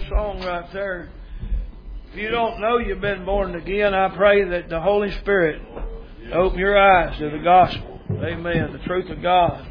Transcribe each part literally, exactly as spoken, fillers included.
song right there. If you don't know you've been born again, I pray that the Holy Spirit open your eyes to the gospel. Amen. The truth of God.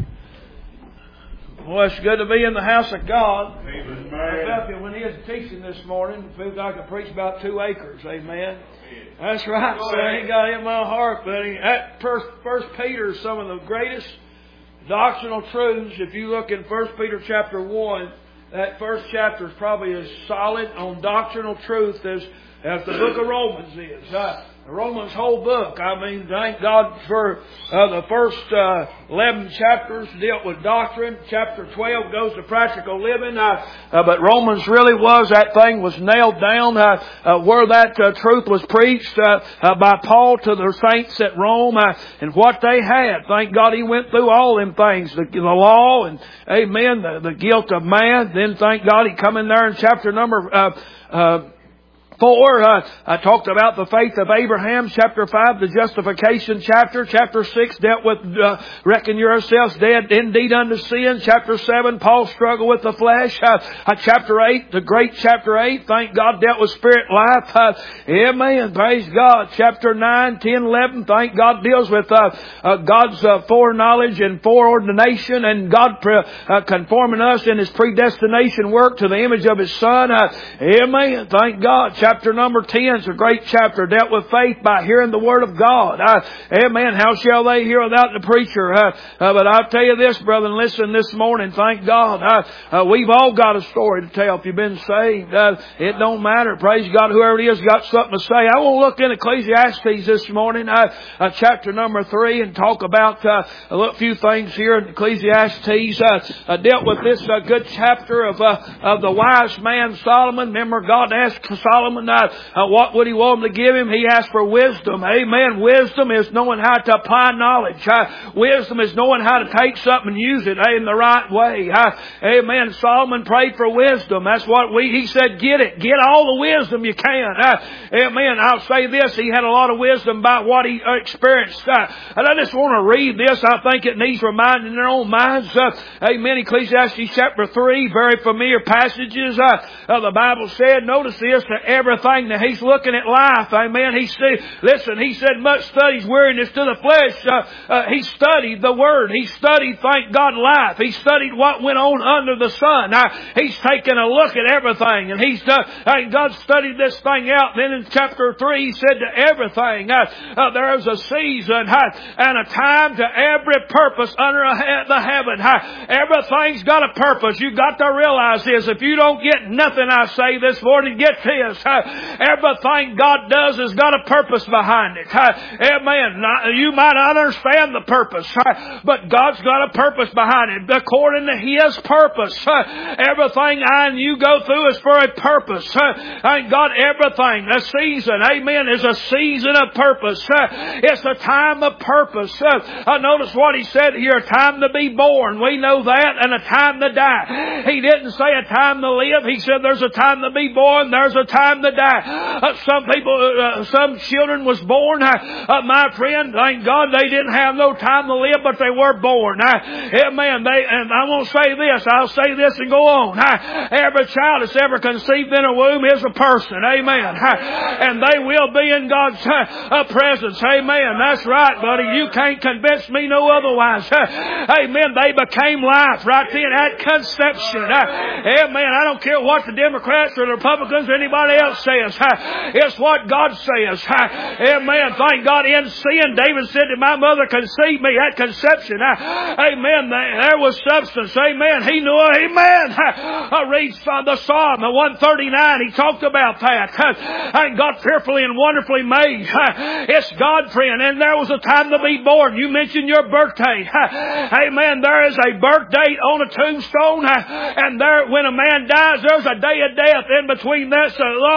Well, it's good to be in the house of God. Amen. I felt that when he was teaching this morning, I felt like I could preach about two acres. Amen. That's right. So I ain't got it in my heart, buddy. That first, first Peter is some of the greatest doctrinal truths. If you look in First Peter chapter one, that first chapter is probably as solid on doctrinal truth as, as the book of Romans is. Uh, Romans' whole book. I mean, thank God for uh, the first uh, eleven chapters dealt with doctrine. Chapter twelve goes to practical living. Uh, uh, but Romans really was, that thing was nailed down uh, uh, where that uh, truth was preached uh, uh, by Paul to the saints at Rome uh, and what they had. Thank God he went through all them things. The, the law and, amen, the, the guilt of man. Then thank God he come in there in chapter number uh, uh Four, uh, I talked about the faith of Abraham. Chapter five, the justification chapter. Chapter six dealt with uh, reckon yourselves dead indeed unto sin. Chapter seven, Paul's struggle with the flesh. Uh, uh, chapter eight, the great chapter eight, thank God, dealt with spirit life. Uh, amen. Praise God. Chapter nine, ten, eleven, thank God, deals with uh, uh, God's uh, foreknowledge and foreordination and God pre- uh, conforming us in His predestination work to the image of His Son. Uh, amen. Thank God. Chapter number ten is a great chapter, dealt with faith by hearing the Word of God. Uh, amen. How shall they hear without the preacher? Uh, uh, but I'll tell you this, brother, and listen this morning, thank God. Uh, uh, we've all got a story to tell if you've been saved. Uh, it don't matter. Praise God. Whoever it is got something to say. I want to look in Ecclesiastes this morning, uh, uh, chapter number three, and talk about uh, a little few things here in Ecclesiastes. Uh, uh, dealt with this uh, good chapter of, uh, of the wise man Solomon. Remember, God asked Solomon Uh, uh, what would he want him to give him? He asked for wisdom. Amen. Wisdom is knowing how to apply knowledge. Uh, wisdom is knowing how to take something and use it uh, in the right way. Uh, amen. Solomon prayed for wisdom. That's what we, he said, get it. Get all the wisdom you can. Uh, amen. I'll say this. He had a lot of wisdom about what he uh, experienced. Uh, and I just want to read this. I think it needs reminding in their own minds. Uh, amen. Ecclesiastes chapter three, very familiar passages. Uh, uh, the Bible said, notice this, to every Everything that he's looking at life, amen. He said, listen, he said, much studies weariness to the flesh. Uh, uh, he studied the Word. He studied, thank God, life. He studied what went on under the sun. Uh, he's taken a look at everything, and he's uh, uh, God studied this thing out. Then in chapter three, he said to everything, uh, uh, there is a season uh, and a time to every purpose under the heaven. Uh, everything's got a purpose. You've got to realize this. If you don't get nothing I say this morning, get this. Uh, Everything God does has got a purpose behind it. Amen. You might not understand the purpose, but God's got a purpose behind it. According to His purpose. Everything I and you go through is for a purpose. Thank God, everything. A season, amen, is a season of purpose. It's a time of purpose. Notice what He said here, a time to be born. We know that, and a time to die. He didn't say a time to live. He said there's a time to be born, there's a time to die. Uh, some people, uh, some children was born. Uh, uh, my friend, thank God they didn't have no time to live, but they were born. Uh, amen. They, and I won't say this. I'll say this and go on. Uh, every child that's ever conceived in a womb is a person. Amen. Uh, and they will be in God's uh, presence. Amen. That's right, buddy. You can't convince me no otherwise. Uh, amen. They became life right then at conception. Uh, amen. I don't care what the Democrats or the Republicans or anybody else says. It's what God says. Amen. Thank God. In sin, David said that my mother conceived me at conception. Amen. There was substance. Amen. He knew it. Amen. I read the Psalm, the one thirty-nine. He talked about that. Thank God, fearfully and wonderfully made. It's God, friend. And there was a time to be born. You mentioned your birthday. Amen. There is a birth date on a tombstone. And there, when a man dies, there's a day of death in between that. So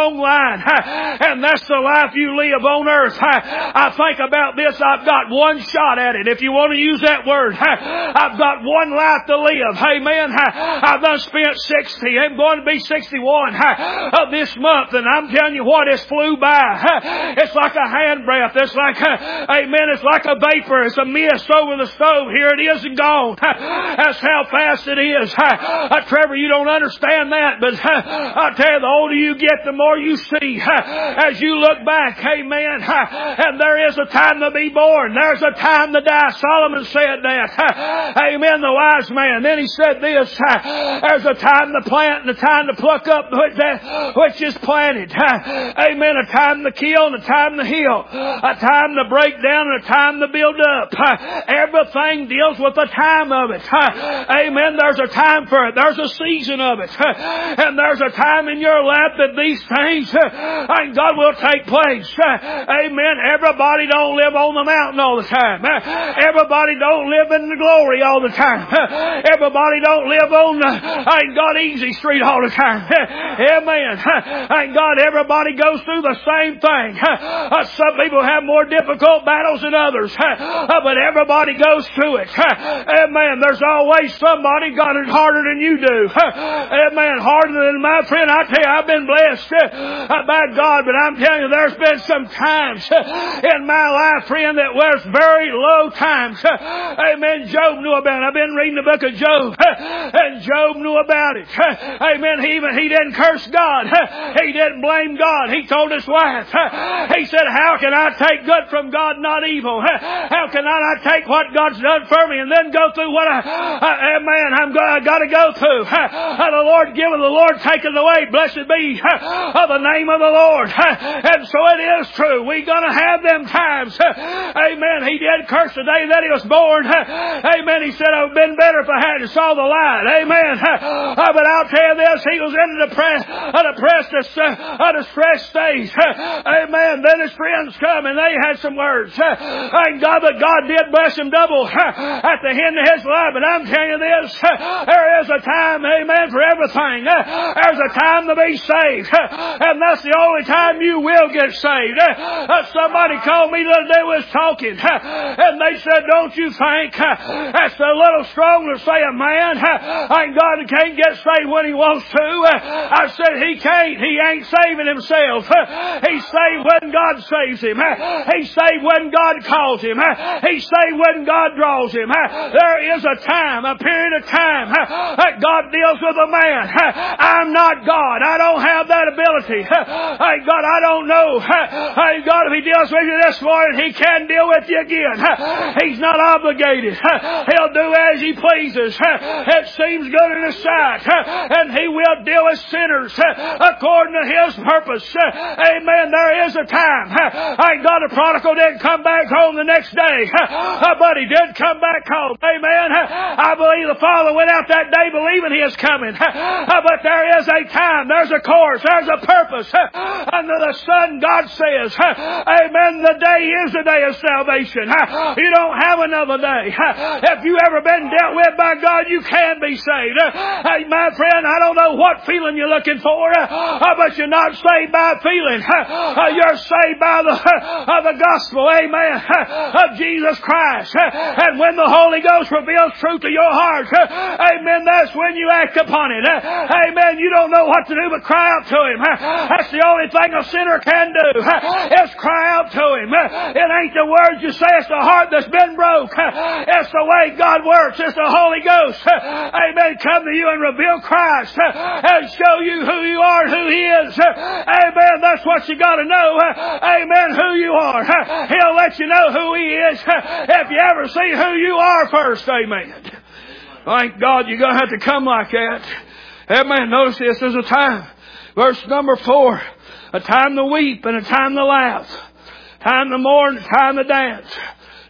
long line, and that's the life you live on earth. I think about this. I've got one shot at it, if you want to use that word. I've got one life to live. Amen. I've done spent sixty. I'm going to be sixty-one of this month, and I'm telling you what, it's flew by. It's like a hand breath. It's like, amen, it's like a vapor. It's a mist over the stove. Here it is and gone. That's how fast it is. Uh, Trevor, you don't understand that, but uh, I tell you, the older you get, the more you see. Uh, as you look back, amen, uh, and there is a time to be born. There's a time to die. Solomon said that. Uh, amen, the wise man. Then he said this, uh, there's a time to plant and a time to pluck up which, that, which is planted. Uh, amen, a time to kill and a time to heal. A time to break down and a time to build up. Uh, everything deals with the time of it. Uh, amen, there's a time for it. There's a season of it. Uh, and there's a time in your life that these things, uh, and God will take place. Uh, amen, everybody don't live on the mountain all the time. Uh, everybody don't live in the glory all the time. Uh, everybody don't live on the, ain't God, easy street all the time. Uh, amen. Uh, ain't God, everybody goes through the same thing. Uh, uh, some people have more difficult battles than others. Uh, but everybody goes through it. Uh, amen. There's always somebody got it harder than you do. Uh, amen. Harder than my friend. I tell you, I've been blessed uh, by God, but I'm telling you, there's been some times uh, in my life, friend, that was very low times. Uh, amen. Job knew about it. I've been reading the book of Job, uh, and Job knew about it. Uh, amen. He even he didn't curse God. Uh, he didn't blame God. He told his wife. Uh, he said, "How can I take good from God, not evil? Uh, how can I not take what God's done for me and then go through what I, uh, amen, I'm go, I got to go through? Uh, the Lord giveth, the Lord taketh away. Blessed be uh, the name of the Lord." Uh, and so it is true. We're going to have them times. Uh, amen. He did curse the day that he was born. Uh, amen. He said, "It would have been better if I hadn't saw the light." Amen. Uh, but I'll tell you this, he was in a depressed, a depressed, a distressed state. Uh, amen. Then his friends come and they had some words. Uh, thank God that God did bless him double uh, at the end of his life. But I'm telling you this, uh, there is a time, amen, for everything. Uh, there's a time to be saved. Uh, and that's the only time you will get saved. Uh, uh, somebody called me the other day, was talking, uh, and they said, "Don't you think uh, that's a little strong to say a man, uh, thank God, can't get saved when he wants to?" Uh, I said, he can't. He ain't saving himself. Uh, he's saved when God saves him. Uh, he's saved when God calls him. Uh, he's saved when God draws him. Uh, there is a time, a period of time uh, that God deals with a man. Uh, I'm not God. I don't have that ability. Uh, thank God, I don't know. Uh, thank God, if he deals with you this morning, he can deal with you again. Uh, he's not obligated. Uh, he'll do as he pleases. Uh, it seems good in his sight. Uh, and he will deal with sinners uh, according to his purpose. Uh, amen. There is a time. Uh, thank God, the prodigal didn't come back home the next day. Uh, but he did come back home. Amen. Uh, I believe the Father went out that day believing he is coming. Uh, but there is a time. There's a course. There's a purpose. Uh, under the sun, God says, uh, amen, the day is the day of salvation. Uh, you don't have another day. Uh, if you ever been dealt with by God, you can be saved. Uh, hey, my friend, I don't know what feeling you're looking for, uh, but you're not saved by feeling. Uh, you're saved by the, uh, the gospel, amen, uh, of Jesus Christ. Uh, and when the Holy Ghost reveals truth to your heart, uh, amen, that's when you act upon it. Uh, amen, you don't know what to do but cry out to Him. Uh, that's the only thing a sinner can do, uh, is cry out to Him. Uh, it ain't the words you say, it's the heart that's been broke. Uh, it's the way God works. It's the Holy Ghost. Uh, amen, come to you and reveal Christ uh, and show you who you are and who He is. Uh, amen, that's what you got to know. Uh, amen, who you are. Uh, He'll let you know who He is uh, if you ever see who you are first. Amen. Thank God, you're going to have to come like that. Amen. Notice this, there's a time. Verse number four. A time to weep and a time to laugh. Time to mourn and a time to dance.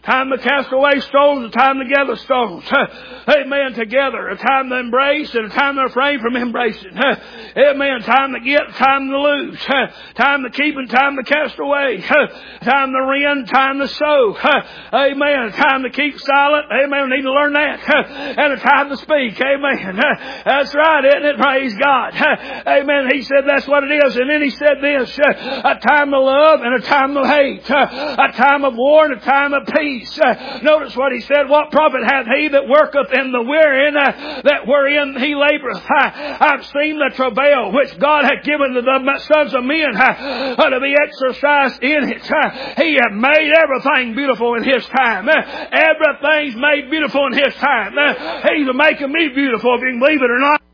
Time to cast away stones, a time to gather stones. Amen. Together. A time to embrace and a time to refrain from embracing. Amen. Time to get, time to lose. Time to keep and time to cast away. Time to rend, time to sow. Amen. Time to keep silent. Amen. We need to learn that. And a time to speak. Amen. That's right, isn't it? Praise God. Amen. He said that's what it is. And then he said this, a time to love and a time to hate. A time of war and a time of peace. Notice what he said. What profit hath he that worketh in the wherein, that wherein he laboureth? I've seen the travail which God hath given to the sons of men to be exercised in it. He hath made everything beautiful in His time. Everything's made beautiful in His time. He's making me beautiful, if you can believe it or not.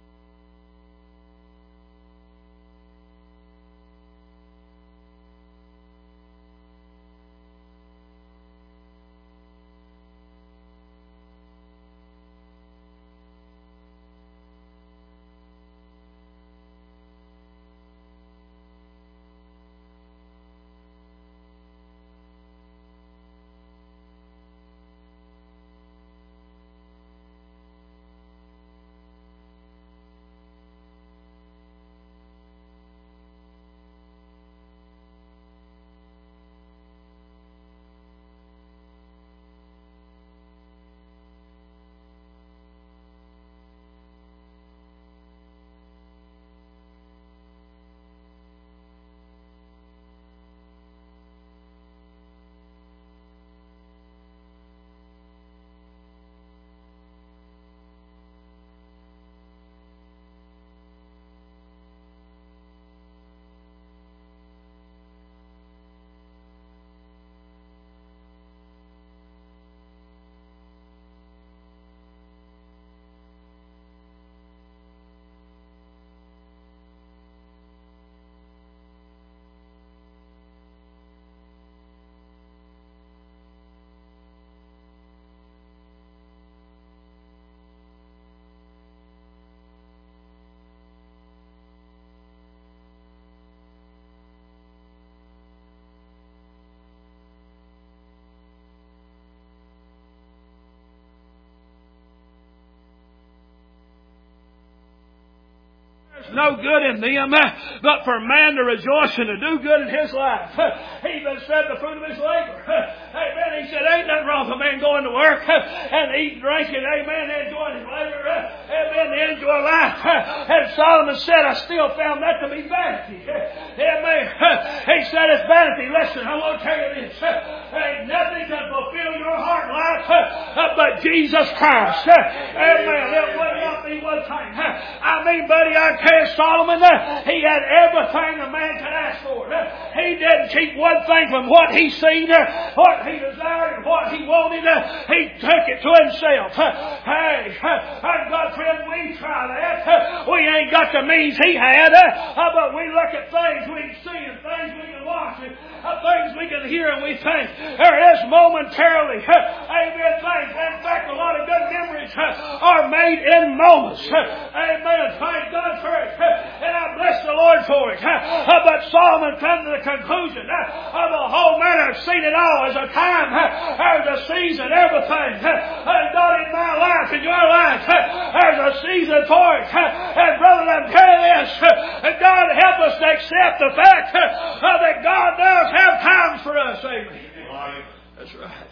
No good in them, but for man to rejoice and to do good in his life. He even said the fruit of his labor. Amen. He said, ain't nothing wrong with a man going to work and eating, drinking, amen, enjoying his labor, amen, to enjoy life. And Solomon said, I still found that to be vanity. Amen. He said it's vanity. Listen, I want to tell you this. Ain't nothing can fulfill your heart life but Jesus Christ. Amen. It would not be one thing. I mean, buddy, I tell you, Solomon, he had everything a man could ask for. He didn't keep one thing from what he seen, what he desired, and what he wanted. He took it to himself. Hey, God, friend, we try that. We ain't got the means he had, but we look at things we can see and things we can watch and things we can hear, and we think there is momentarily, amen, things. In fact, a lot of good memories are made in moments. Amen. Thank God for it. And I bless the Lord for it. But Solomon come to the conclusion of the whole matter. I've seen it all. There's a time, there's a season, everything. God, in my life, in your life, there's a season for it. And brother, I'm telling you this, God help us to accept the fact that God does have times for us. Amen. That's right.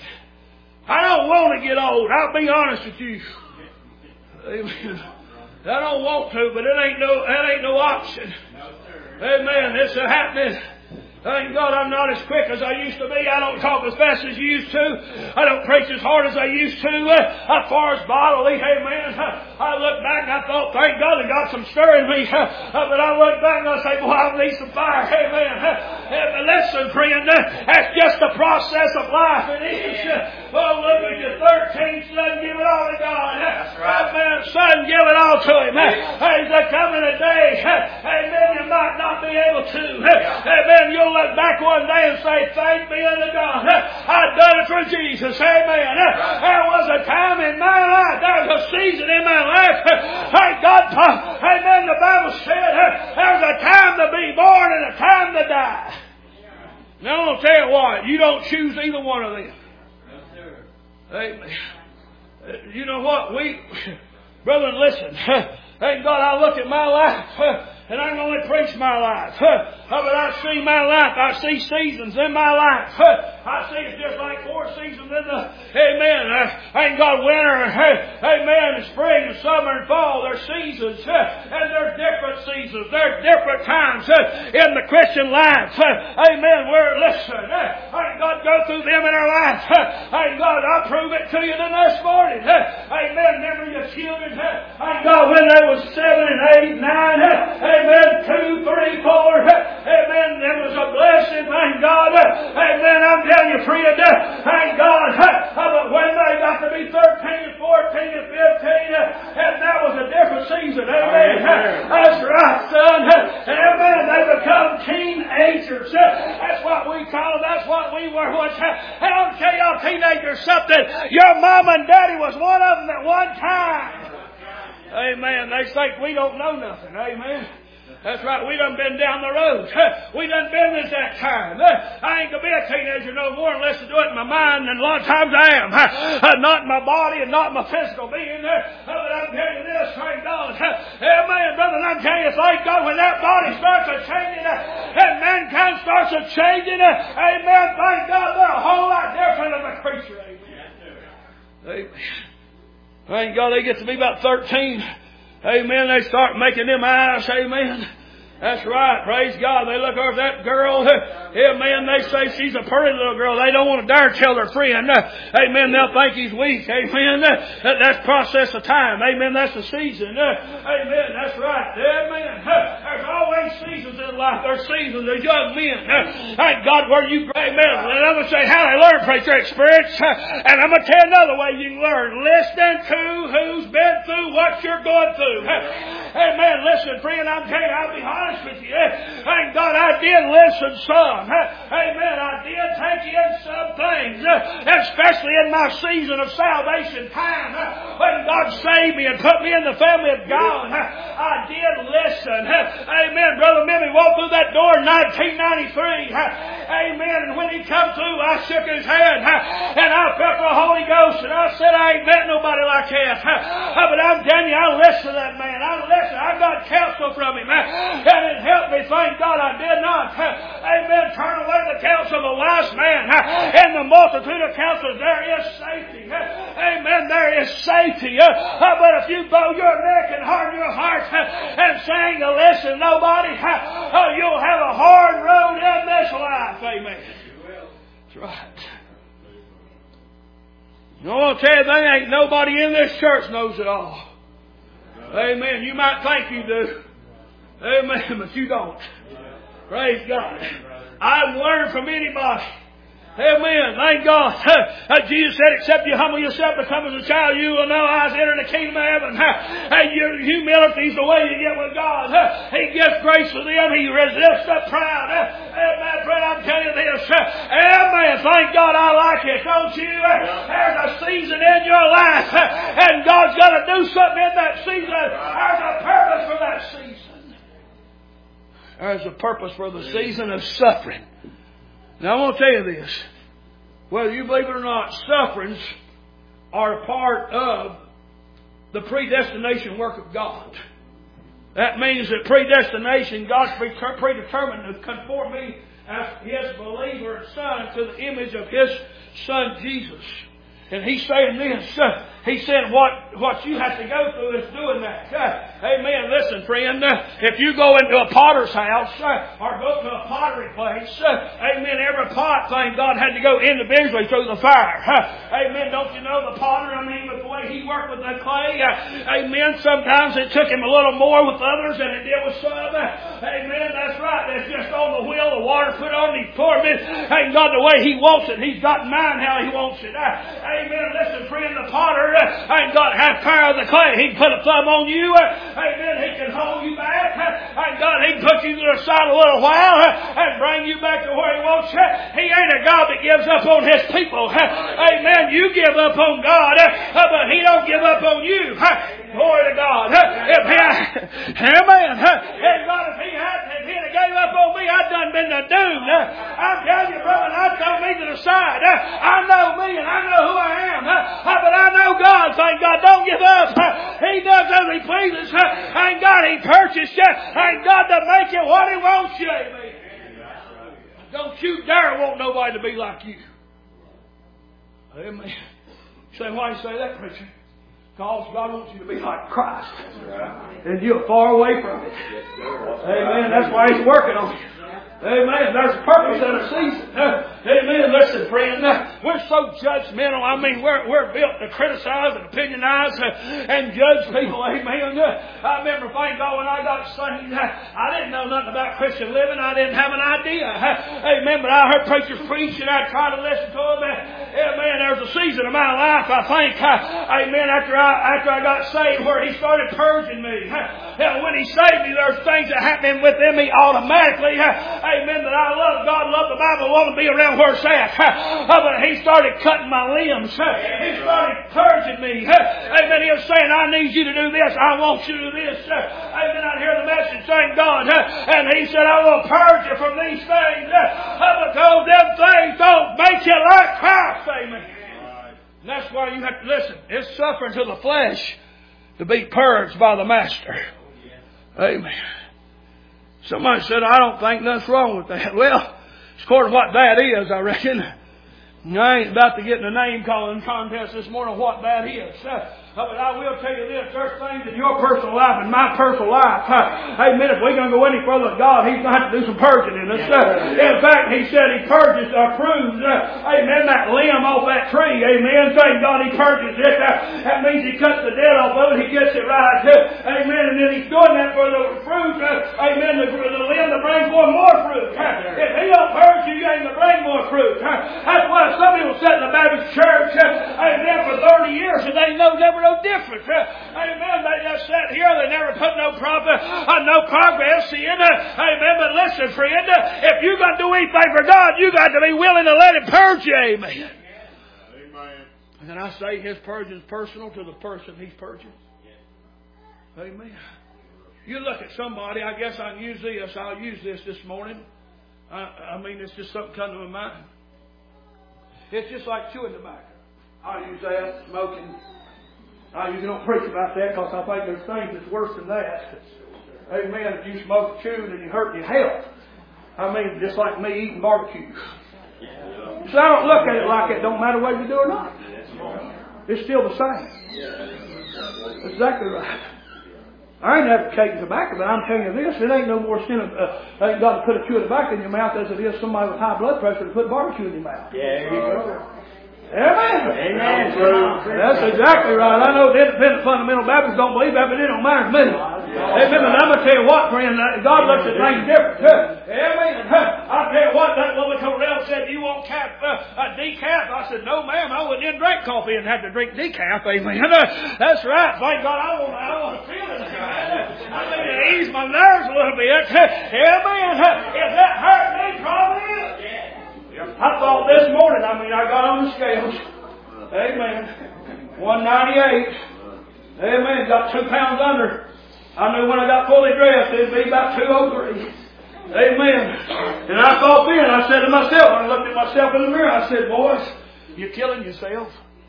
I don't want to get old. I'll be honest with you. Amen. I don't want to, but it ain't no, that ain't no option. Amen. It's a happening. Thank God I'm not as quick as I used to be. I don't talk as fast as you used to. I don't preach as hard as I used to. As far as bodily, amen. I look back and I thought, thank God I got some stir in me. But I look back and I say, boy, I need some fire. Amen. But listen, friend, that's just the process of life. It is. Oh, look at you, thirteen, son, give it all to God. That's right. Amen. Son, give it all to Him. There's a coming a day. Amen. You might not be able to. Amen. You'll look back one day and say, thank be unto God. I've done it for Jesus. Amen. There was a time in my life. There was a season in my life. Thank God. Amen. The Bible said there's a time to be born and a time to die. Now, I'm going to tell you what. You don't choose either one of them. Amen. You know what? We, brethren, listen. Thank God I look at my life. And I can only preach my life. But I see my life. I see seasons in my life. I see it's just like four seasons in the, amen, thank God, winter, amen, and spring and summer and fall. There's seasons. And there's different seasons. There's different times in the Christian life. Amen. Where, listen, thank God, go through them in our life. Thank God, I'll prove it to you this morning. Amen. Remember your children. Thank God, when they was seven and eight, nine, amen, two, three, four, amen, there was a blessing, thank God, amen, I'm telling you, friend, thank God, but when they got to be thirteen and fourteen and fifteen, and that was a different season, amen, that's right, son, amen, they become teenagers, that's what we call them, that's what we were, and I'll tell y'all teenagers something, your mom and daddy was one of them at one time. Amen. They think we don't know nothing. Amen. That's right. We done been down the road. We done been this that time. I ain't going to be a teenager no more unless I do it in my mind, and a lot of times I am. Not in my body and not in my physical being. But I'm telling you this, thank God. Amen, brother. I'm telling you, thank God, when that body starts a changing and mankind starts a changing, amen, thank God, they're a whole lot different than the creature. Amen. Amen. Thank God they get to be about thirteen. Amen. They start making them eyes. Amen. That's right. Praise God. They look over that girl. Amen. They say she's a pretty little girl. They don't want to dare tell their friend. Amen. They'll think he's weak. Amen. That's process of time. Amen. That's the season. Amen. That's right. Amen. There's always seasons in life. There's seasons. There's young men. Thank God where you grow. Amen. And I'm going to say how they learn, preacher, experience. And I'm going to tell you another way you can learn. Listening to who's been through what you're going through. Amen. Listen, friend, I'm telling you, I'll be honest with you. Thank God I did listen some. Amen. I did take in some things, especially in my season of salvation time. When God saved me and put me in the family of God, I did listen. Amen. Brother Mimmy walked through that door in nineteen ninety-three. Amen. And when he come through, I shook his hand and I felt the Holy Ghost, and I said, I ain't met nobody like that. But I'm telling you, I listened to that man. I listened. I got counsel from him. And it helped me. Thank God I did not. Amen. Turn away the counsel of a wise man. In the multitude of counsels there is safety. Amen. There is safety. But if you bow your neck and harden your heart and saying to listen nobody, you'll have a hard road in this life. Amen. That's right. You know, I'll tell you, there ain't nobody in this church knows it all. Amen. You might think you do. Amen. But you don't. Praise God. I've learned from anybody. Amen. Thank God. Uh, Jesus said, except you humble yourself, become as a child, you will know I was entering the kingdom of heaven. Uh, your humility is the way you get with God. Uh, he gives grace to them. He resists the proud. Uh, amen. Friend, I'm telling you this. Uh, amen. Thank God I like it. Don't you? Uh, there's a season in your life. Uh, and God's got to do something in that season. There's a purpose for that season. There's a purpose for the season of suffering. Now, I want to tell you this. Whether you believe it or not, sufferings are a part of the predestination work of God. That means that predestination, God's predetermined to conform me as His believer and son to the image of His Son, Jesus. And He's saying this. Uh, he said what, what you have to go through is doing that. Uh, amen. Listen, friend. Uh, if you go into a potter's house uh, or go to a pottery place, uh, amen, every pot, thank God, had to go individually through the fire. Uh, amen. Don't you know the potter, I mean, with the way he worked with the clay, uh, amen, sometimes it took him a little more with others than it did with some. Uh, amen. That's right. It's just on the wheel, the water put on, he poured it. Thank God the way He wants it. He's got in mind how He wants it. Uh, Amen. Listen, friend, the potter uh, ain't got half power of the clay. He can put a thumb on you. Uh, amen. He can hold you back. Uh, thank God He can put you to the side a little while uh, and bring you back to where He wants you. He ain't a God that gives up on His people. Uh, amen. You give up on God, uh, but He don't give up on you. Uh, glory to God. Uh, if he, amen. Uh, and God, if He had, if He had gave up on me, I'd done been doomed. I'm telling you, brother, I told me to the side. I know me and I know who I am. But I know God. Thank God. Don't give up. He does as He pleases. Thank God He purchased you. Thank God to make you what He wants you. Amen. Don't you dare want nobody to be like you. Amen. You say, why do you say that, preacher? Because God wants you to be like Christ. And you're far away from it. Amen. That's why He's working on you. Amen. There's a purpose and a season. Amen. Listen, friend. We're so judgmental. I mean, we're we're built to criticize and opinionize and judge people. Amen. I remember, thank God, when I got saved, I didn't know nothing about Christian living. I didn't have an idea. Amen. But I heard preachers preach and I tried to listen to them. Amen. There was a season of my life, I think, amen, after I after I got saved, where He started purging me. When He saved me, there's things that happened within me automatically. Amen. That I love God, love the Bible, want to be around where it's at. But He started cutting my limbs. He started purging me. Amen. He was saying, I need you to do this. I want you to do this. Amen. I'd hear the message, thank God. And He said, I will purge you from these things. Because them things don't make you like Christ. Amen. And that's why you have to listen. It's suffering to the flesh to be purged by the Master. Amen. Somebody said, I don't think nothing's wrong with that. Well, it's according to what that is, I reckon. I ain't about to get in a name calling contest this morning what that is. Uh, but I will tell you this, there's things in your personal life and my personal life. Uh, amen. If we're going to go any further with God, He's going to have to do some purging in us. Uh, in fact, He said He purges or proves, uh, amen, that limb off that tree. Amen. Thank God He purges it. Uh, that means He cuts the dead off of it. He gets it right. Uh, amen. And then He's doing that for the fruit. Uh, amen. The, the limb to bring forth more fruit. Uh, if He don't purge you, you ain't going to bring more fruit. Uh, that's why some people sit in the Baptist church, uh, amen, for thirty years and they know never no different. Uh, amen. They just sat here. They never put no progress, uh, no progress in. Uh, amen. But listen, friend, uh, if you're going to do anything for God, you got to be willing to let Him purge you. Amen. Amen. And then I say His purging is personal to the person He's purging. Amen. You look at somebody. I guess I can use this. I'll use this this morning. I, I mean, it's just something come to my mind. It's just like chewing tobacco. I'll use that, smoking. I usually don't preach about that because I think there's things that's worse than that. Amen. If you smoke, chew, then you hurt your health. I mean, just like me eating barbecue. So I don't look at it like it don't matter whether you do or not. It's still the same. Exactly right. I ain't advocating tobacco, but I'm telling you this, it ain't no more sin of, uh, ain't got to put a chew of tobacco in your mouth as it is somebody with high blood pressure to put barbecue in your mouth. Yeah, there you go. Amen. Amen. That's exactly right. I know the independent fundamental Baptists don't believe that, but it don't matter to me. Amen. But I'm going to tell you what, friend, God looks at things different. Amen. I'll tell you what, that woman come around and said, you want cap, uh, a decaf? I said, no, ma'am, I wouldn't even drink coffee and have to drink decaf. Amen. That's right. Thank God I want, I want to feel it. I need to ease my nerves a little bit. Amen. If that hurt me, probably is. I thought this morning, I mean, I got on the scales. Amen. one ninety-eight. Amen. Got two pounds under. I knew when I got fully dressed, it'd be about two oh three. Amen. And I thought then, I said to myself, when I looked at myself in the mirror, I said, boys, you're killing yourself.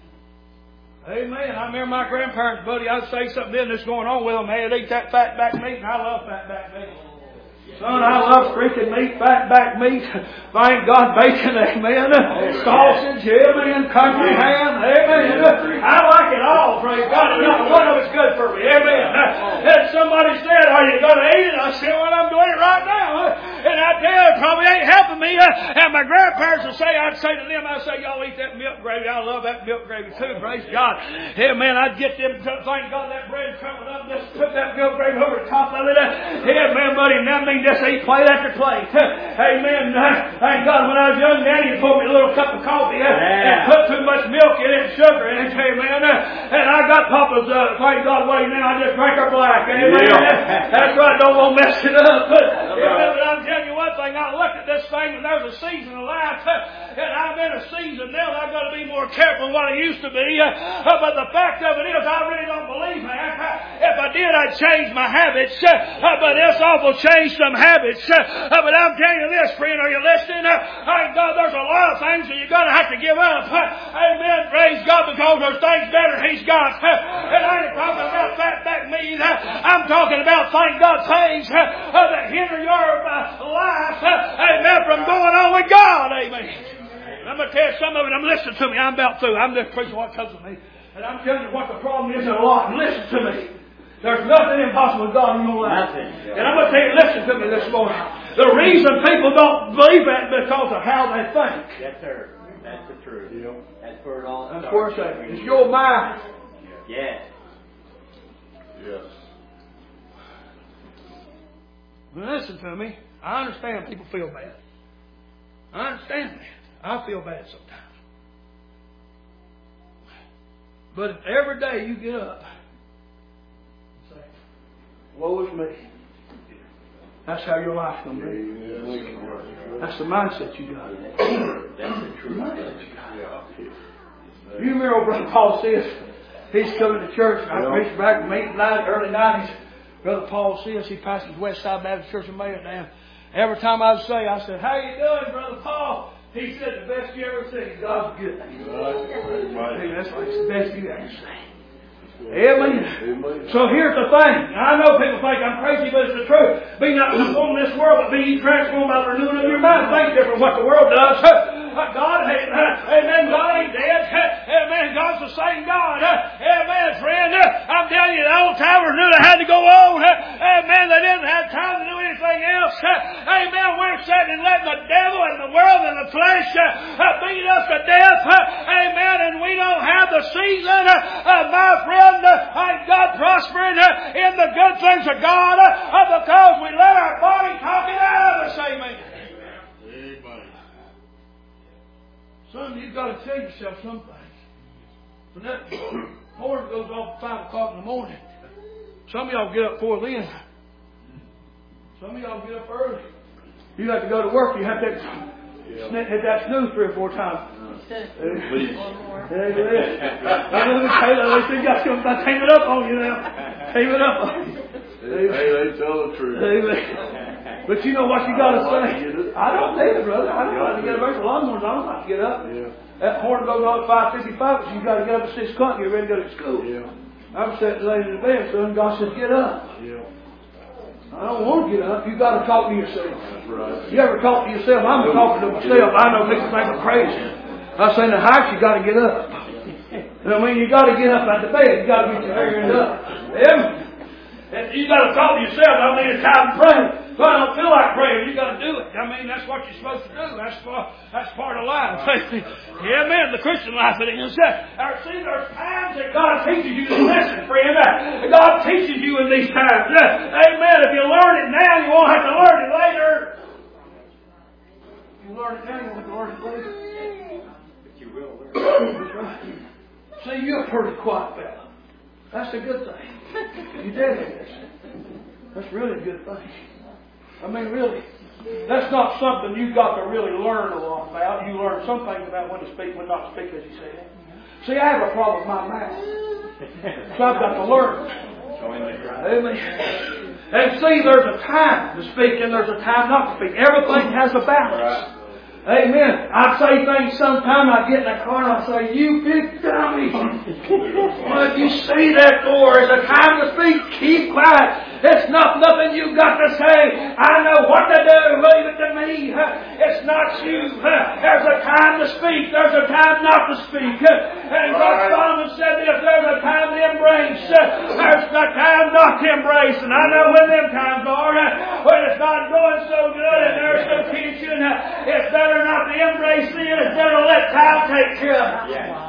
Amen. I remember my grandparents, buddy, I'd say something then that's going on with them. Hey, they'd eat that fat back meat, and I love fat back meat. Son, I love freaking meat, fat back meat. Thank God, bacon, amen. Sausage, amen. Country ham, amen. I like it all, praise God. Not one of it's good for me, amen. And somebody said, are you going to eat it? I said, well, I'm doing it right now. And I tell you, it probably ain't helping me. And my grandparents would say, I'd say to them, I'd say, y'all eat that milk gravy. I love that milk gravy too, praise God. Amen. I'd get them, thank God, that bread coming up, just put that milk gravy over the top of it. Amen, buddy. And that means just eat plate after plate. Amen. Thank God, when I was young, Daddy poured me a little cup of coffee yeah. and put too much milk in it and sugar in it. Amen. And I got Papa's, uh, thank God, way now. I just drink her black. Amen. Yeah. That's right. Don't want to mess it up. Amen. But I'm telling you one thing. I look at this this thing, and there's a season of life, and I'm in a season now that I've got to be more careful than what I used to be. But the fact of it is, I really don't believe that. If I did, I'd change my habits. But this awful change some habits. But I'm telling you this, friend, are you listening? Thank God there's a lot of things that you're going to have to give up. Amen. Praise God, because there's things better He's got. And I ain't talking about fat back meat. I'm talking about, thank God, things that hinder your life, amen, from going on with God, amen. And I'm going to tell you some of it. I'm listening to me. I'm about through. I'm just preaching what comes to me. And I'm telling you what the problem is in a lot. And listen to me. There's nothing impossible with God in your life. And I'm going to tell you, listen to me this morning. The reason people don't believe that is because of how they think. Yes, sir. That's the truth. Yep. That's where it all starts. Of course, it's your mind. Yes. Yes. Listen to me. I understand people feel bad. I understand that. I feel bad sometimes. But if every day you get up and say, woe is me. That's how your life's going to be. That's the mindset you got. That's the truth. Mindset you got. You remember old Brother Paul says, he's coming to church. I preached back in the early nineties. Brother Paul says, he pastors West Side Baptist Church in Maryland. Every time I would say, I said, how you doing, Brother Paul? He said, the best you ever seen. God's good. Hey, that's like the best you ever seen. Amen. Amen. So here's the thing. I know people think I'm crazy, but it's the truth. Be not conformed to this world, but be ye transformed by the renewing of your mind. Think different from what the world does. God ain't, amen, God ain't dead. Amen, God's the same God. Amen, friend. I'm telling you, the old timers knew they had to go on. Amen, they didn't have time to do anything else. Amen, we're sitting and letting the devil and the world and the flesh beat us to death. Amen, and we don't have the season, my friend, thank God, prospering in the good things of God because we let our body talk it out of us. Amen. Son, you've got to tell yourself some things. When that horn goes off at five o'clock in the morning, some of y'all get up before then. Some of y'all get up early. You have to go to work. You have to yeah. hit that snooze three or four times. Please. Let me tell you, they got something. I tame it up on you now. Tame it up on you. Hey, they tell the truth. Amen. But you know what you got to say. I don't need it, brother. I don't have to get up. A lot of mornings I don't have to get up. Yeah. That horn goes on at five fifty-five, but you got to get up at six o'clock and get ready to go to school. Yeah. I'm sitting late in the bed, son. God says, get up. Yeah. I don't want to get up. You got to talk to yourself. That's right. You ever talk to yourself? I'm talking to myself. I know people think I'm crazy. I say, in the house, you got to get up. I mean, you got to get up out of bed. You got to get your hair up. Amen. And you got to talk to yourself. I mean, it's time to pray. If I don't feel like praying, you got to do it. I mean, that's what you're supposed to do. That's part, that's part of life. Yeah, man, the Christian life it is. See, there's times that God teaches you to listen, friend. God teaches you in these times. Amen. If you learn it now, you won't have to learn it later. If you learn it now, you won't have to learn it later. But you will learn. That's right. See, you're a pretty quiet fella. That's a good thing. You did it. That's really a good thing. I mean, really. That's not something you've got to really learn a lot about. You learn some things about when to speak, when not to speak, as he said. See, I have a problem with my mouth. So I've got to learn. Amen. And see, there's a time to speak and there's a time not to speak. Everything has a balance. Amen. I say things sometime, I get in the car and I say, you big dummy. What you say that for? It's a time to speak. Keep quiet. It's not nothing you've got to say. I know what to do. Leave it to me. It's not you. There's a time to speak. There's a time not to speak. And God Solomon said this, there's a time to embrace. There's a time not to embrace. And I know when them times are, when it's not going so good and there's some tension, it's better not to embrace sin, it's better to let time take care of it. Yeah.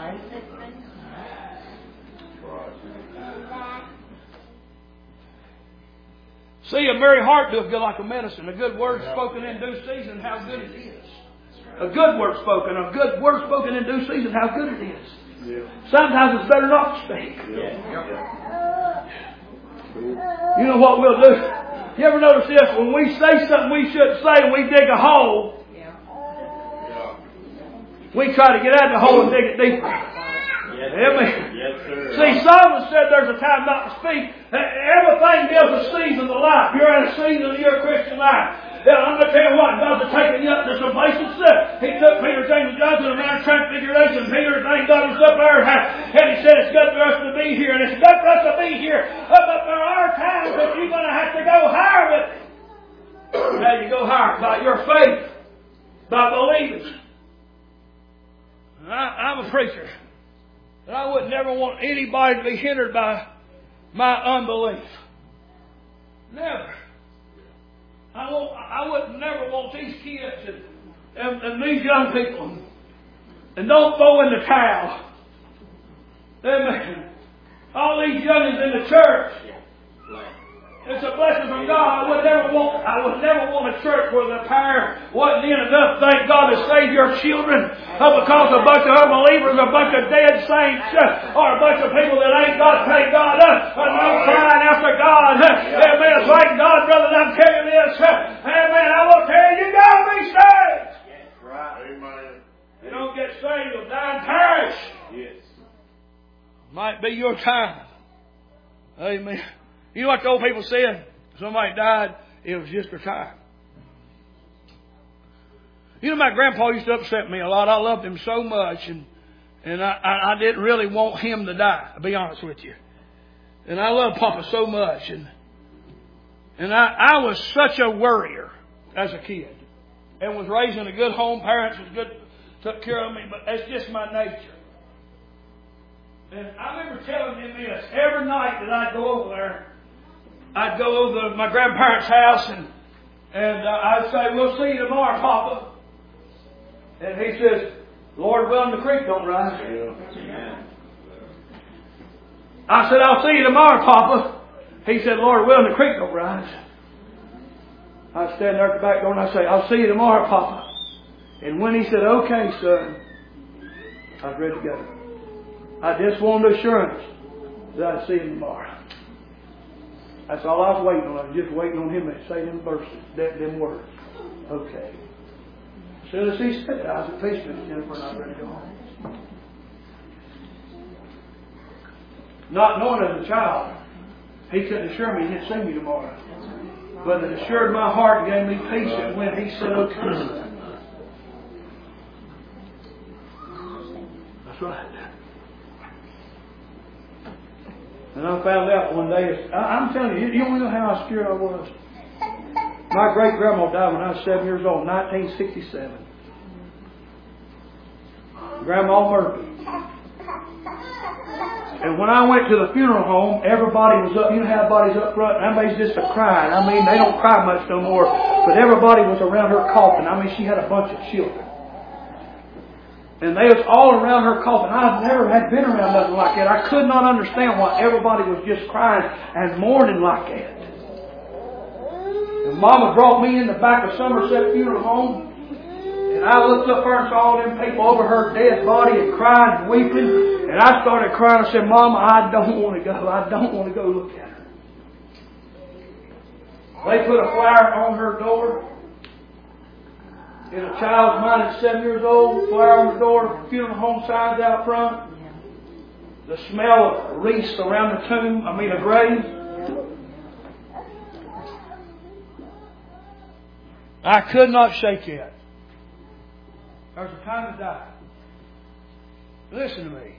See, a merry heart doeth good like a medicine. A good word spoken in due season, how good it is. A good word spoken, a good word spoken in due season, how good it is. Yeah. Sometimes it's better not to speak. Yeah. You know what we'll do? You ever notice this? When we say something we shouldn't say, we dig a hole. We try to get out of the hole and dig it deeper. Yes, Amen. yes, sir. See, Solomon said there's a time not to speak. Everything gives a season to life. You're in a season of your Christian life. Yeah, I'm going to tell you what, God's taking you up to some places. He took Peter, James, and John to the Mount of Transfiguration. Peter, thank God, was up there, and he said it's good for us to be here, and it's good for us to be here. But there are times that you're going to have to go higher with it. How you go higher? By your faith. By believing. I, I'm a preacher. And I would never want anybody to be hindered by my unbelief. Never. I won't, I would never want these kids and, and, and these young people, and don't throw in the towel. Amen. All these youngins in the church. It's a blessing from God. I would never want, I would never want a church where the power wasn't in enough, thank God, to save your children. Uh, because a bunch of unbelievers, a bunch of dead saints, uh, or a bunch of people that ain't God, thank God, uh, are no crying after God. Uh, amen. Thank God, brother, I'm telling you this. Uh, amen. I will tell you, you gotta be saved. Yes, right. Amen. You don't get saved, you'll die and perish. Yes. Might be your time. Amen. You know what the old people said? Somebody died, it was just their time. You know, my grandpa used to upset me a lot. I loved him so much, and and I, I, I didn't really want him to die, to be honest with you. And I loved Papa so much, and and I, I was such a worrier as a kid, and was raised in a good home. Parents was good, took care of me, but that's just my nature. And I remember telling him this every night that I'd go over there. I'd go over to my grandparents' house and and uh, I'd say, "We'll see you tomorrow, Papa." And he says, "Lord willing, the creek don't rise." Yeah. I said, "I'll see you tomorrow, Papa." He said, "Lord willing, the creek don't rise." I'd stand there at the back door and I'd say, "I'll see you tomorrow, Papa." And when he said, "Okay, son," I was ready to go. I just wanted assurance that I'd see him tomorrow. That's all I was waiting on. I was just waiting on him to say them verses, that, them words. Okay. As soon as he said it, I was at peace with Jennifer and I was ready to go home. Not knowing as a child, he couldn't assure me he'd see me tomorrow. But it assured my heart and gave me peace and when he said, "Okay." That's right. And I found out one day, I, I'm telling you, you don't know how scared I was. My great-grandma died when I was seven years old, nineteen sixty-seven. Grandma Murphy. And when I went to the funeral home, everybody was up. You know how everybody's up front? Everybody's just a crying. I mean, they don't cry much no more. But everybody was around her coffin. I mean, she had a bunch of children. And they was all around her coffin. I never had been around nothing like that. I could not understand why everybody was just crying and mourning like that. And Mama brought me in the back of Somerset Funeral Home. And I looked up there and saw all them people over her dead body and crying and weeping. And I started crying. I said, "Mama, I don't want to go. I don't want to go look at her." They put a flyer on her door. In a child's mind at seven years old, flower on the door, funeral home signs out front. The smell of wreaths around the tomb, I mean a grave. I could not shake it. There's a time to die. Listen to me.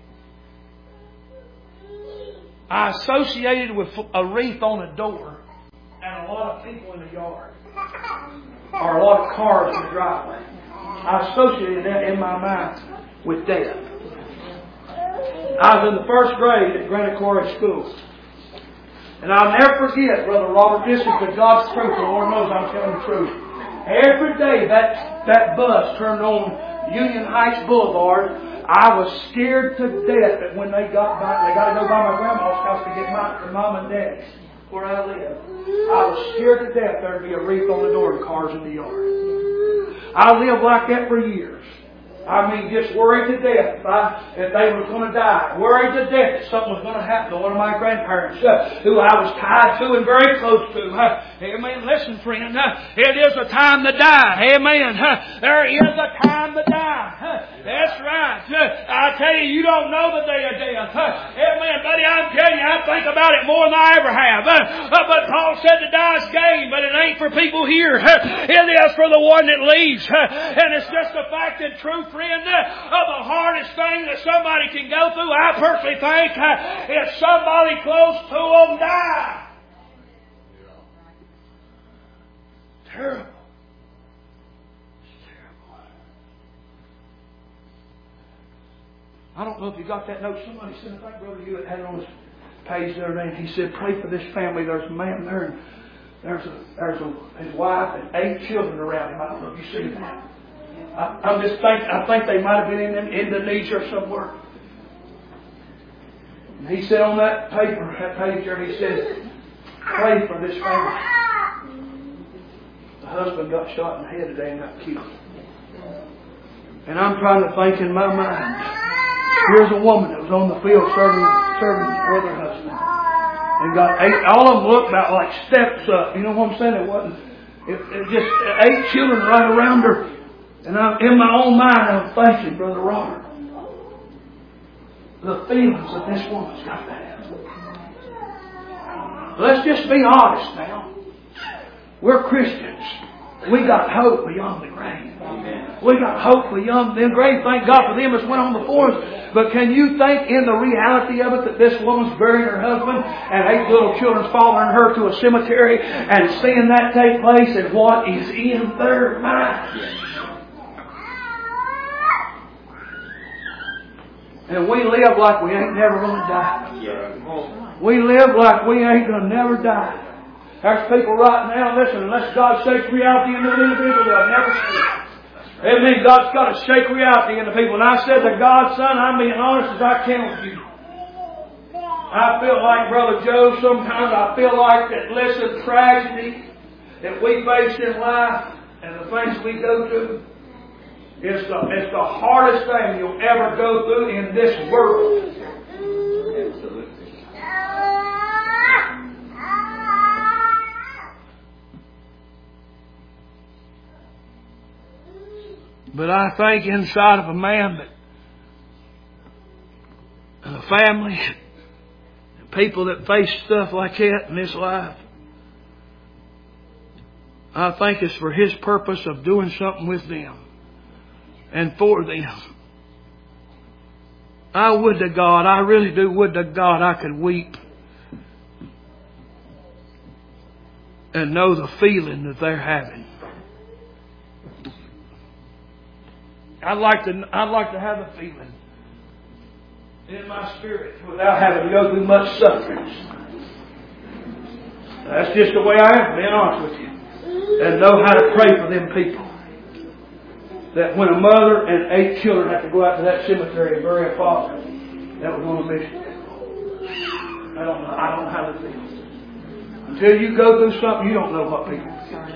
I associated with a wreath on a door and a lot of people in the yard. Or a lot of cars in the driveway. I associated that in my mind with death. I was in the first grade at Granite Quarry School. And I'll never forget, Brother Robert, this is the God's truth. The Lord knows I'm telling the truth. Every day that, that bus turned on Union Heights Boulevard, I was scared to death that when they got by, they got to go by my grandma's house to get my mom and dad's, where I live. I was scared to death there'd be a wreath on the door and cars in the yard. I lived like that for years. I mean, just worried to death if, I, if they were going to die. Worried to death that something was going to happen to one of my grandparents uh, who I was tied to and very close to. Uh, amen. Listen, friend, uh, it is a time to die. Amen. Uh, there is a time to die. Uh, that's right. Uh, I tell you, you don't know the day of death. Uh, amen. Buddy, I'm telling you, I think about it more than I ever have. Uh, uh, but Paul said to die is gain, but it ain't for people here. Uh, it is for the one that leaves. Uh, and it's just a fact and truth, friend, uh, of the hardest thing that somebody can go through. I personally think uh, if somebody close to them die. Terrible. It's terrible. I don't know if you got that note. Somebody said, I think Brother Hewitt had it on his page the other day, and he said, pray for this family. There's a man there, and there's a, there's a, his wife and eight children around him. I don't know if you see that. I, I'm just think I think they might have been in Indonesia or somewhere. And he said on that paper, that page there, he said, pray for this family. The husband got shot in the head today and got killed. And I'm trying to think in my mind, here's a woman that was on the field serving, serving her other husband. And got eight, all of them looked about like steps up. You know what I'm saying? It wasn't, it, it just eight children right around her. And I'm, in my own mind, I'm thinking, Brother Robert, the feelings that this woman's got to have. Let's just be honest now. We're Christians. We got hope beyond the grave. Amen. We got hope beyond the grave. Thank God for them that's went on before us. But can you think in the reality of it that this woman's burying her husband and eight little children's following her to a cemetery and seeing that take place and what is in their mind? And we live like we ain't never going to die. We live like we ain't going to never die. There's people right now, listen, unless God shakes reality into the individual, they'll never see it. It means God's got to shake reality into people. And I said to God, son, I'm being honest as I can with you. I feel like Brother Joe, sometimes I feel like that, listen, tragedy that we face in life and the things we go through, It's the, it's the hardest thing you'll ever go through in this world. Absolutely. But I think inside of a man that, and a family, and people that face stuff like that in this life, I think it's for His purpose of doing something with them. And for them. I would to God, I really do would to God I could weep and know the feeling that they're having. I'd like to I'd like to have a feeling in my spirit without having to go through much suffering. That's just the way I am, being honest with you. And know how to pray for them people. That when a mother and eight children have to go out to that cemetery and bury a father, that was on a mission. I don't know. I don't know how to feel. Until you go through something, you don't know what people feel.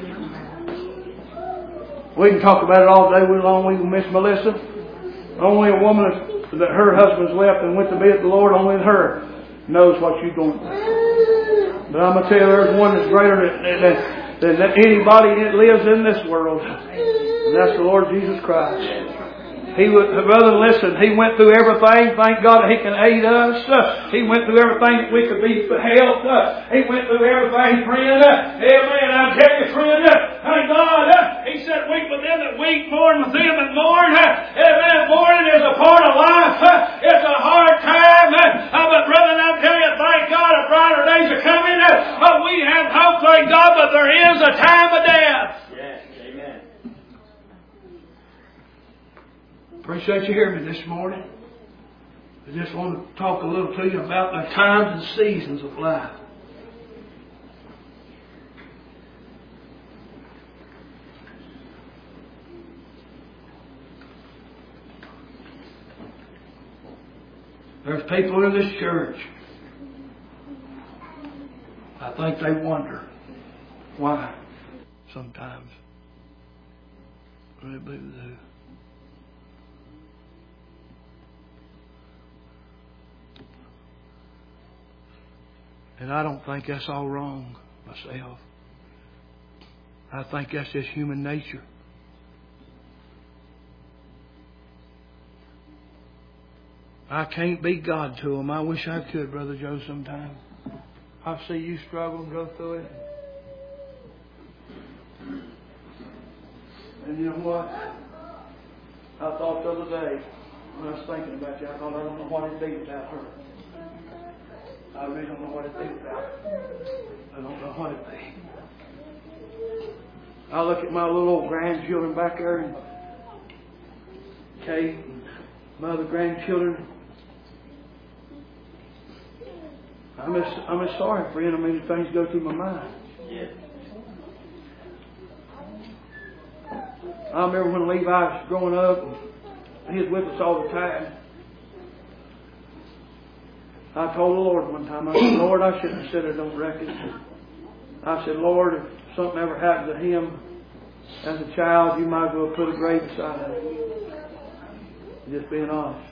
We can talk about it all day long. We can miss Melissa. Only a woman that her husband's left and went to be with the Lord, only her knows what you're going through. But I'm going to tell you, there's one that's greater than, than, than anybody that lives in this world. And that's the Lord Jesus Christ. He would, brother, listen, He went through everything. Thank God that He can aid us. Uh, he went through everything that we could be helped. Uh, he went through everything, friend. Uh, amen. I tell you, friend, uh, thank God. Uh, he said, weep with them that weep, mourn with them that mourn. Uh, amen. Mourning is a part of life. Uh, it's a hard time. Uh, but brother, I tell you, thank God, a brighter days are coming. Uh, but we have hope, thank God, but there is a time of death. Appreciate you hearing me this morning. I just want to talk a little to you about the times and seasons of life. There's people in this church, I think they wonder why sometimes. Really believe they do. And I don't think that's all wrong myself. I think that's just human nature. I can't be God to them. I wish I could, Brother Joe, sometime. I see you struggle and go through it. And you know what? I thought the other day, when I was thinking about you, I thought, I don't know what it'd be without her. I really don't know what it'd be without her. I don't know what it'd be. I look at my little old grandchildren back there, and Kate and my other grandchildren. I'm just, I'm just sorry for you. I mean, things go through my mind. Yes. I remember when Levi was growing up, and he was with us all the time. I told the Lord one time, I said, Lord, I shouldn't have said I don't reckon. I said, Lord, if something ever happened to him as a child, you might as well put a grave beside him. Just being honest.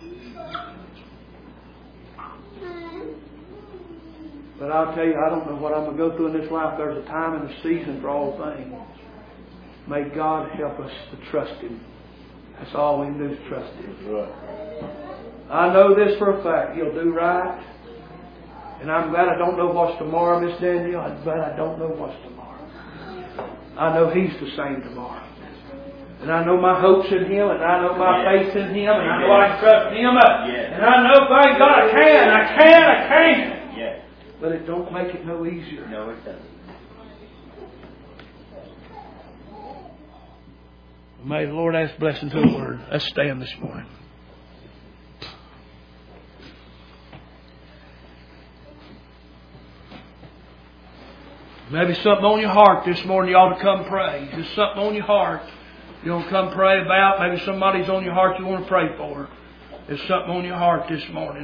But I'll tell you, I don't know what I'm going to go through in this life. There's a time and a season for all things. May God help us to trust Him. That's all we can do is trust Him. I know this for a fact. He'll do right. And I'm glad I don't know what's tomorrow, Miss Danielle. I'm glad I don't know what's tomorrow. I know He's the same tomorrow. And I know my hope's in Him, and I know my yes. faith's in Him, and I know I can trust Him. Yes. And I know, thank God, I can, I can, I can. Yes. But it don't make it no easier. No, it doesn't. May the Lord add His blessing to the Word. Let's stand this morning. Maybe something on your heart this morning you ought to come pray. Just something on your heart you want to come pray about. Maybe somebody's on your heart you want to pray for. There's something on your heart this morning.